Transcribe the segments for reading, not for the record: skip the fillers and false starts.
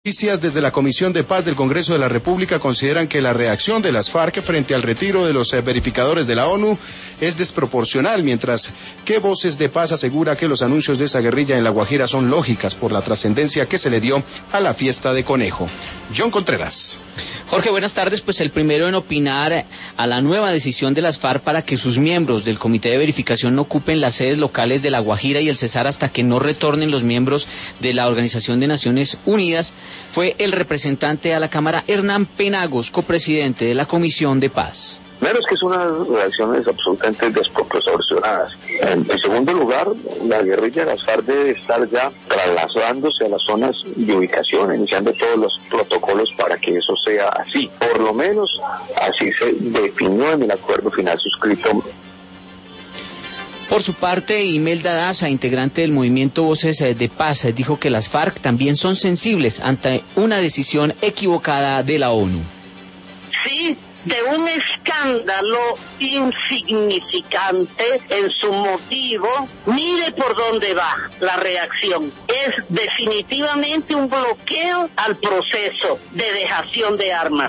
Noticias desde la Comisión de Paz del Congreso de la República consideran que la reacción de las FARC frente al retiro de los verificadores de la ONU es desproporcional, mientras que Voces de Paz asegura que los anuncios de esa guerrilla en La Guajira son lógicas por la trascendencia que se le dio a la fiesta de Conejo. John Contreras. Jorge, buenas tardes. Pues el primero en opinar a la nueva decisión de las FARC para que sus miembros del Comité de Verificación no ocupen las sedes locales de La Guajira y el Cesar hasta que no retornen los miembros de la Organización de Naciones Unidas fue el representante a la Cámara Hernán Penagos, copresidente de la Comisión de Paz. Primero es que son unas reacciones absolutamente desproporcionadas. En segundo lugar, la guerrilla de las FARC debe estar ya trasladándose a las zonas de ubicación, iniciando todos los protocolos para que eso sea así. Por lo menos así se definió en el acuerdo final suscrito. Por su parte, Imelda Daza, integrante del movimiento Voces de Paz, dijo que las FARC también son sensibles ante una decisión equivocada de la ONU. Sí, de un escándalo insignificante en su motivo, mire por dónde va la reacción. Es definitivamente un bloqueo al proceso de dejación de armas.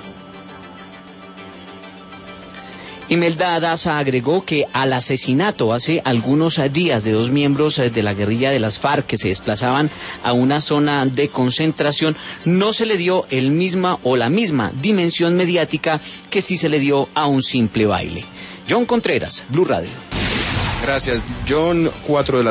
Imelda Daza agregó que al asesinato hace algunos días de 2 miembros de la guerrilla de las FARC que se desplazaban a una zona de concentración no se le dio la misma dimensión mediática que sí se le dio a un simple baile. John Contreras, Blue Radio. Gracias, John. 4 de la